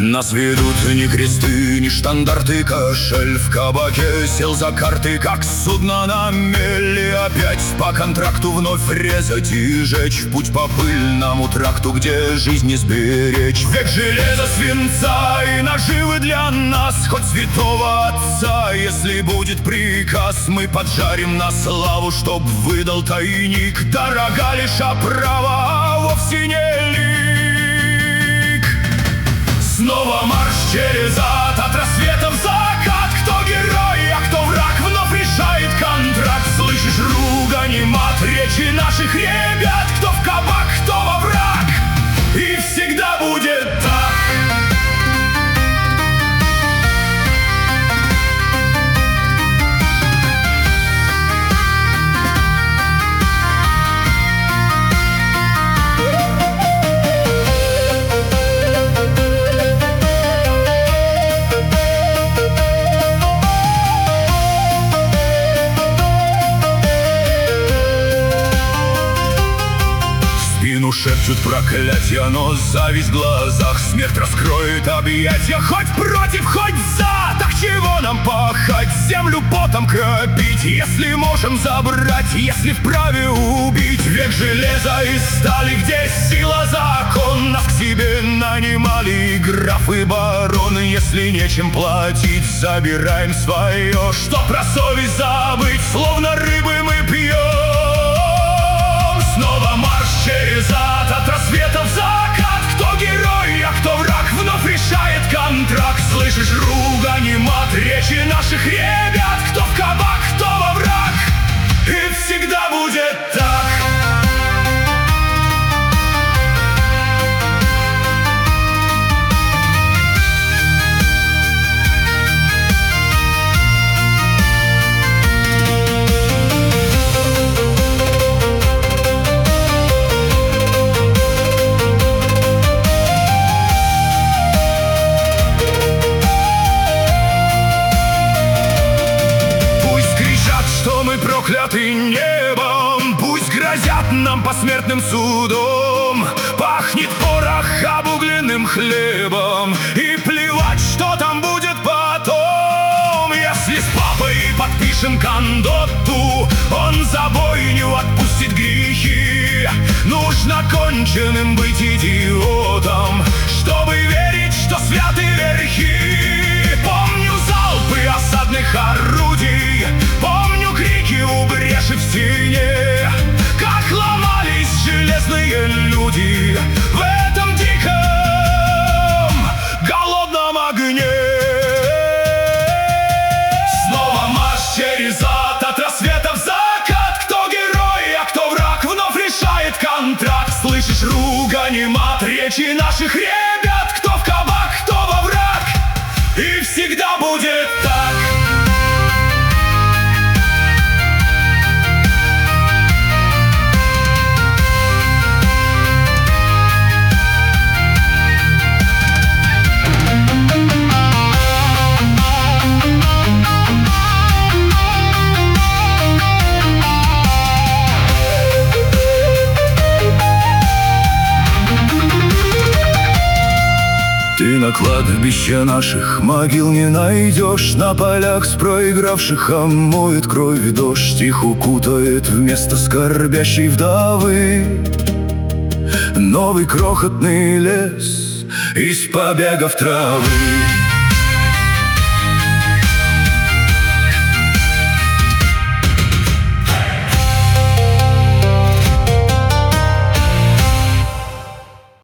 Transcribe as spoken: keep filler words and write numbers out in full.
Нас ведут ни кресты, ни штандарты, кошель в кабаке сел за карты, как судно на мели. Опять по контракту вновь резать и жечь в путь по пыльному тракту, где жизнь не сберечь. Век железа, свинца и наживы для нас, хоть святого отца. Если будет приказ, мы поджарим на славу, чтоб выдал тайник. Дорога лишь оправа, а вовсе не лик. Снова марш через ад, от рассвета в закат. Кто герой, а кто враг, вновь решает контракт. Слышишь ругань и мат, речи наших ребят. Кто в кабак, кто во враг, и всегда будет так. Шепчут проклятия, но зависть в глазах. Смерть раскроет объятия, хоть против, хоть за. Так чего нам пахать, землю потом кропить, если можем забрать, если вправе убить? Век железа и стали, где сила закон. Нас к себе нанимали и граф, и барон. Если нечем платить, забираем свое. Что про совесть забыть, словно рыбы мы пьем. Снова марш через ад, от рассвета в закат. Кто герой, а кто враг, вновь решает контракт. Слышишь ругань и мат, речи наших ребят. Кто в кабак, кто во враг, и всегда будет так. Прокляты небом, пусть грозят нам посмертным судом. Пахнет порох обугленным хлебом, и плевать, что там будет потом. Если с папой подпишем кондоту, он за бойню отпустит грехи. Нужно конченым быть идиотом, чтобы верить, что святы верхи. Помню залпы осадных орудий, помню крики у бреши в стене, как ломались железные люди в этом диком голодном огне. Снова марш через ад, от рассвета в закат. Кто герой, а кто враг, вновь решает контракт. Слышишь ругань и мат, речи наших ребят. Кто в кабак, кто во враг, и всегда будет так. Ты на кладбище наших могил не найдешь, на полях с проигравших омоет кровь дождь. Их укутает вместо скорбящей вдовы новый крохотный лес из побегов травы.